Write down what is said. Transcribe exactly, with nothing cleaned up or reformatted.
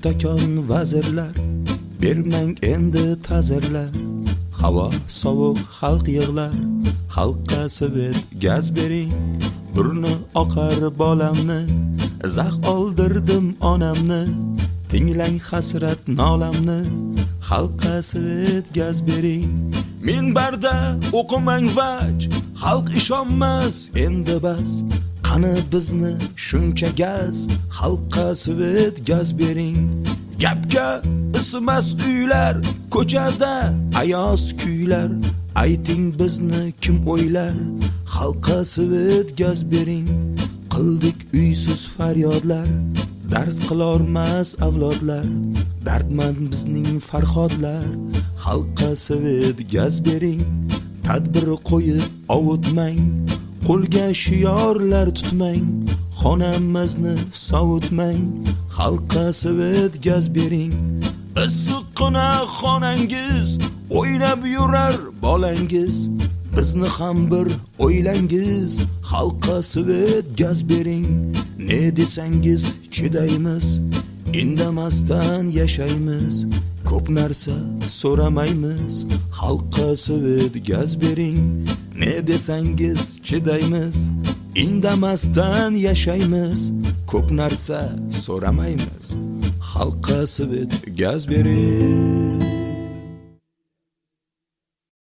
kattakon vazirlar, bermang endi ta'zirlar. Havo sovuq, xalq yig'lar, xalqqa svet gaz bering. Burni oqar bolamni, zax oldirdim onamni. Tinglang hasrat nolamni, xalqqa svet gaz bering. Minbarda o'qimang vaj, xalq ishonmas endi bas. Qani bizni shuncha gaz, xalqqa svet gaz bering. Gapga ismas uylar, ko'chada ayoz kuylar. Ayting bizni kim o'ylar, xalqqa svet gaz bering. Qildik uysiz faryodlar, dars qilormas avlodlar. Dardmand bizning farhodlar, xalqqa svet gaz bering. Tadbir qo'yib ovutmang, qo'lga shiyorlar tutmang. Xonamizni sovutmang, xalqqa svet gaz bering. Issiqqina xonangiz, o'ynab yurar bolangiz. Bizni ham bir o'ylangiz, xalqqa svet gaz bering. Ne desangiz chidaymiz, indamasdan yashaymiz. Ko'p narsa so'ramaymiz, xalqqa svet gaz bering. Ne desangiz chidaymiz, indamasdan yashaymiz. Ko'p narsa so'ramaymiz, xalqqa svet gaz bering.